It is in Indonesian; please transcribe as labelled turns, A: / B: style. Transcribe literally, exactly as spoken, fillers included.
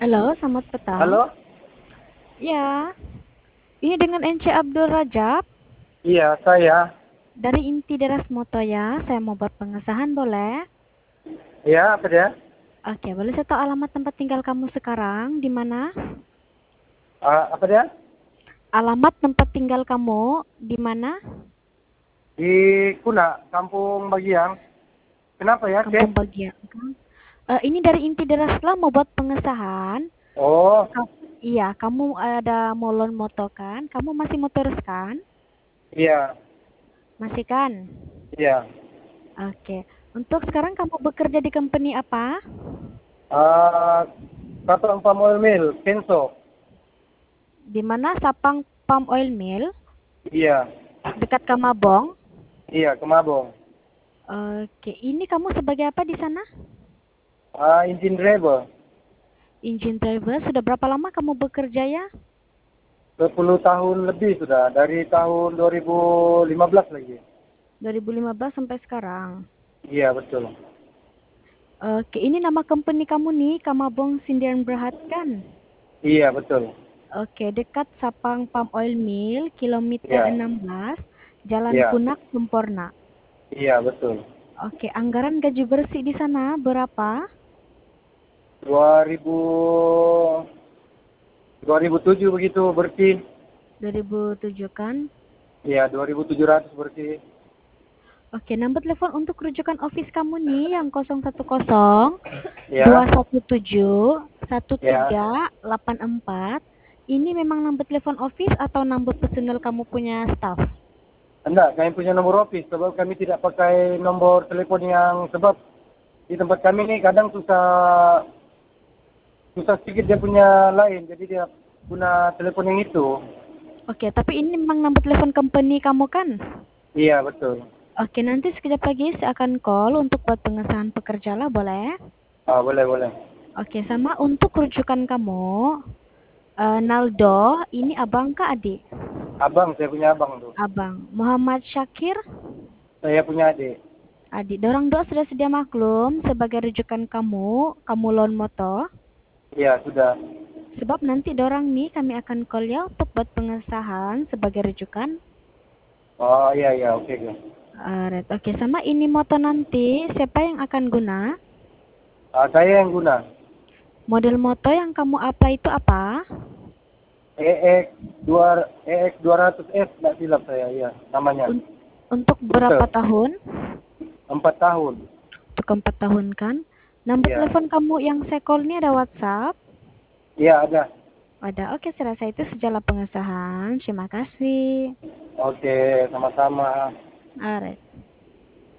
A: Halo, selamat petang.
B: Halo?
A: Ya, ini dengan N C Abdul Rajab
B: Iya, saya.
A: dari Inti Deras Moto ya. Saya mau buat pengesahan, boleh?
B: Iya, apa dia?
A: Oke, boleh saya tahu alamat tempat tinggal kamu sekarang di mana?
B: Ah, apa dia?
A: Alamat tempat tinggal kamu di mana?
B: Di Kuna, Kampung Bagiang. Kenapa ya,
A: Kampung
B: Cek?
A: Bagian. Eh, ini dari Inti Deras lah mau buat pengesahan.
B: Oh,
A: Ka- iya, kamu ada molon moto kan? Kamu masih motoris kan?
B: iya,
A: Masih kan?
B: iya.
A: Oke. Untuk sekarang kamu bekerja di company apa?
B: Ah, Kapal Palm Oil Mill, Kenso.
A: Di mana Sapang Palm Oil Mill
B: Iya,
A: dekat Kamabong.
B: iya, Kemabong.
A: Oke, ini kamu sebagai apa di sana?
B: Ah, engine driver.
A: Engine driver. Sudah berapa lama kamu bekerja ya?
B: Sepuluh tahun lebih sudah, dari tahun dua ribu lima belas lagi.
A: dua ribu lima belas sampai sekarang.
B: Iya, betul.
A: Oke, ini nama company kamu nih, Kamabong Sindiran Berhad kan?
B: Iya, betul.
A: Oke, dekat Sapang Palm Oil Mill, kilometer
B: Iya,
A: enam belas, Jalan
B: iya,
A: Punak, Semporna.
B: iya, betul.
A: Oke, anggaran gaji bersih di sana berapa?
B: dua ribu, dua ribu tujuh begitu bersih.
A: dua ribu tujuh kan?
B: Iya, dua ribu tujuh ratus bersih.
A: Oke, nomor telepon untuk rujukan office kamu nih yang nol satu nol dua
B: Ya,
A: satu tujuh satu
B: ya.
A: tiga delapan empat. Ini memang nomor telepon office atau nomor personal kamu punya staff?
B: Enggak, kami punya nomor office sebab kami tidak pakai nomor telepon yang sebab di tempat kami ini kadang susah susah sedikit dia punya lain, jadi dia guna telepon yang itu.
A: Oke, tapi ini memang nomor telepon company kamu kan?
B: Iya, betul.
A: Oke, nanti sekejap lagi saya akan call untuk buat pengesahan pekerja lah, boleh?
B: Ah, boleh, boleh.
A: Oke, sama untuk rujukan kamu, eh, Naldo, ini abang kah adik?
B: Abang, saya punya abang tuh.
A: Abang. Muhammad Syakir,
B: Saya punya adik.
A: adik. Dorang doa sudah sedia maklum sebagai rujukan kamu, kamu loan moto.
B: Iya, sudah.
A: Sebab nanti dorang nih kami akan call ya untuk buat pengesahan sebagai rujukan.
B: Oh, iya, iya, oke, oke.
A: Alright, oke. Sama ini moto nanti siapa yang akan guna?
B: Ah, saya yang guna.
A: Model moto yang kamu apply itu apa?
B: E X dua E X dua ratus S, tidak silap saya, iya, namanya.
A: Un- untuk berapa
B: Betul.
A: tahun?
B: Empat tahun.
A: Untuk empat tahun kan? Nomor
B: Iya.
A: telepon kamu yang saya call ini ada WhatsApp?
B: Iya, ada.
A: Ada. Oke, saya rasa itu sejalan pengesahan. Terima kasih.
B: Oke, sama-sama.
A: Alright.